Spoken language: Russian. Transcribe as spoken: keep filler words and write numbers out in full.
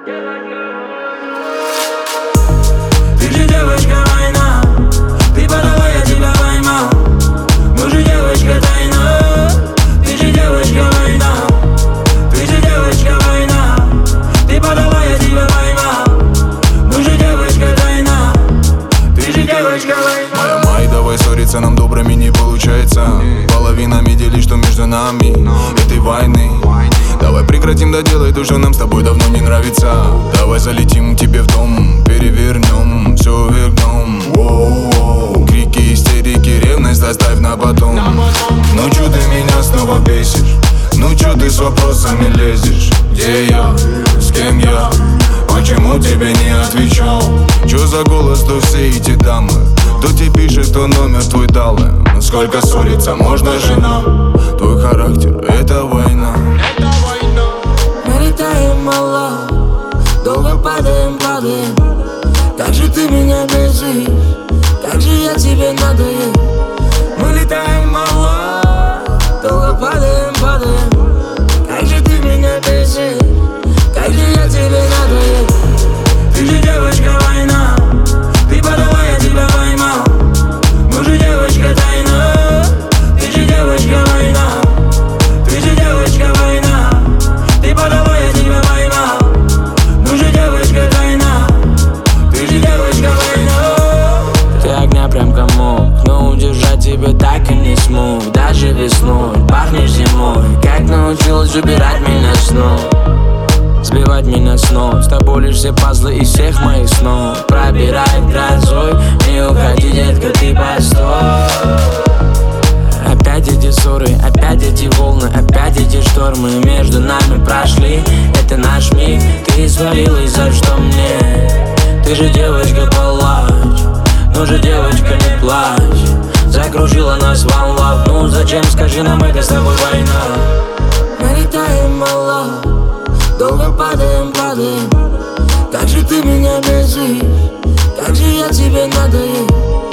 Ты же девочка война, ты подала, я тебя поймал. Мы же девочка тайна, ты же девочка война. Ты же девочка война, ты подала, я тебя поймал. Мы же девочка тайна, ты же девочка война. Моя май, давай ссориться, нам добрыми не получается. Половинами делить, что между нами этой войны. Давай прекратим доделать то, что нам с тобой давно не нравится. Давай залетим к тебе в дом, перевернем, все вернем. Воу-воу. Крики, истерики, ревность оставь на потом. Ну чё ты меня снова бесишь? Ну чё ты с вопросами лезешь? Где я? С кем я? Почему тебе не отвечал? Чё за голос, то все эти дамы? Кто тебе пишет, кто номер твой дал? Сколько ссориться можно, жена? Твой характер — это война. Мы летаем мало, долго падаем, падаем. Как же ты меня бесишь, как же я тебе надоел. Мы летаем мало, долго падаем, падаем. Как же ты меня бесишь, как же я тебе надоел. Ты же девочка война, ты подала, я тебя поймал. Мы же девочка тайна, ты же девочка война. Ты же девочка война, ты подала, я тебя поймал. Мы же девочка тайна, ты же девочка война. Ты огня прям комок, но удержать тебя так и не смог. Даже весной пахнешь зимой, как научилась убирать меня снова, сбивать меня с ног. С тобой лишь все пазлы из всех моих снов. Пробирает грозой, не уходи, детка, ты постой. Опять эти ссоры, опять эти волны, опять эти штормы между нами прошли. Это наш миг, ты свалилась, за что мне? Ты же девочка, палач, ну же девочка, не плачь. Закружила нас волна, ну зачем, скажи нам, это с тобой война. Мы летаем мало, долго падаем, падаем. Как же ты меня бесишь, как же я тебе надоел.